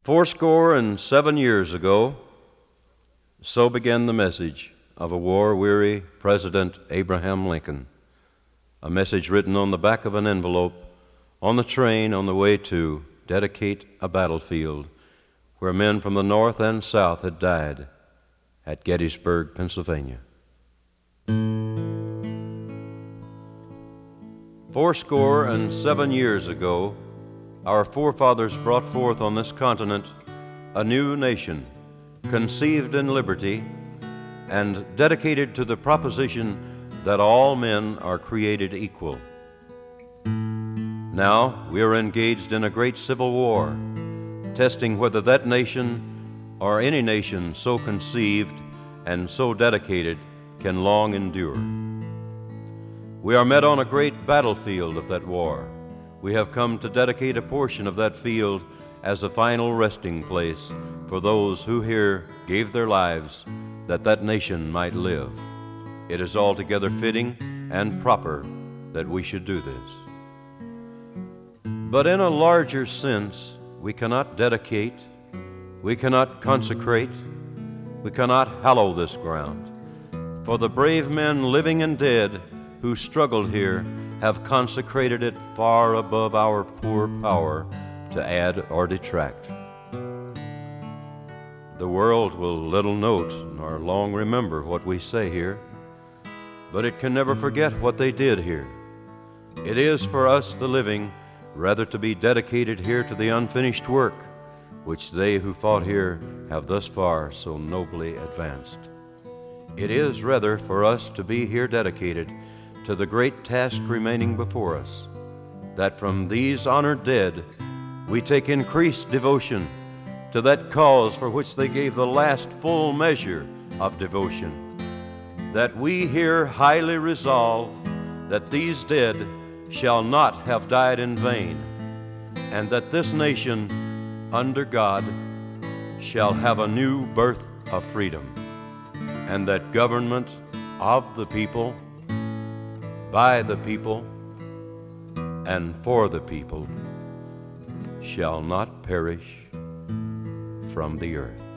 Fourscore and 7 years ago, so began the message of a war-weary President Abraham Lincoln, a message written on the back of an envelope on the train on the way to dedicate a battlefield where men from the North and South had died at Gettysburg, Pennsylvania. Fourscore and 7 years ago, our forefathers brought forth on this continent a new nation, conceived in liberty and dedicated to the proposition that all men are created equal. Now we are engaged in a great civil war, testing whether that nation or any nation so conceived and so dedicated can long endure. We are met on a great battlefield of that war. We have come to dedicate a portion of that field as a final resting place for those who here gave their lives that that nation might live. It is altogether fitting and proper that we should do this. But in a larger sense, we cannot dedicate, we cannot consecrate, we cannot hallow this ground. For the brave men living and dead who struggled here have consecrated it far above our poor power to add or detract. The world will little note nor long remember what we say here, but it can never forget what they did here. It is for us, the living, rather to be dedicated here to the unfinished work which they who fought here have thus far so nobly advanced. It is rather for us to be here dedicated to the great task remaining before us, that from these honored dead we take increased devotion to that cause for which they gave the last full measure of devotion, that we here highly resolve that these dead shall not have died in vain, and that this nation under God shall have a new birth of freedom, and that government of the people, by the people, and for the people shall not perish from the earth.